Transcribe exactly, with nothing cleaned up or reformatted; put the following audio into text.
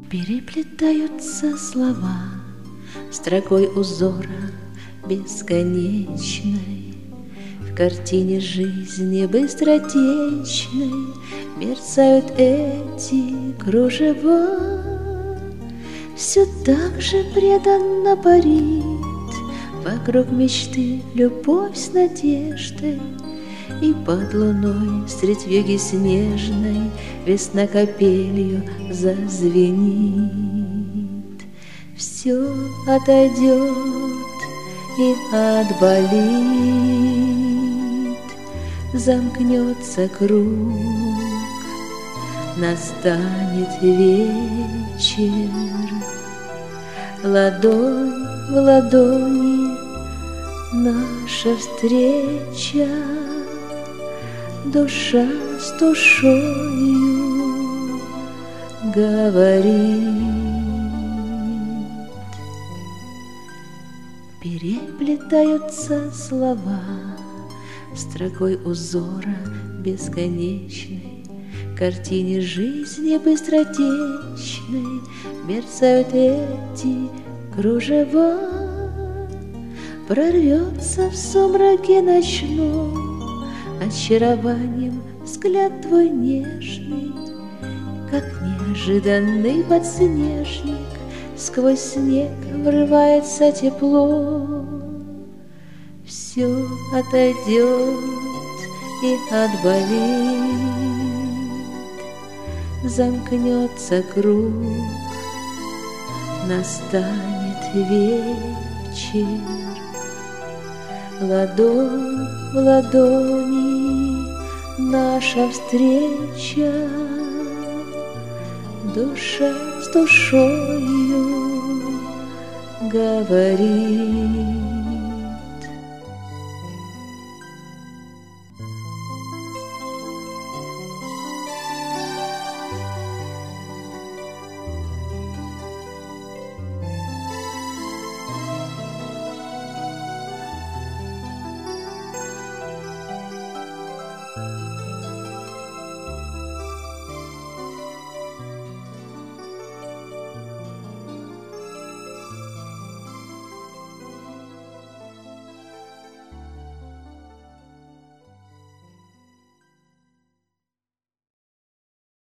Переплетаются слова строкой узора бесконечной. В картине жизни быстротечной мерцают эти кружева. Все так же преданно парит вокруг мечты любовь с надеждой. И под луной средь вьюги снежной весна капелью зазвенит. Все отойдет и отболит, замкнется круг, настанет вечер. Ладонь в ладони наша встреча, душа с душою говорит. Переплетаются слова строкой узора бесконечной. В картине жизни быстротечной мерцают эти кружева. Прорвется в сумраке ночном очарованием взгляд твой нежный, как неожиданный подснежник. Сквозь снег врывается тепло. Все отойдет и отболит, замкнется круг, настанет вечер. Ладонь в ладони наша встреча, душа с душою говорит.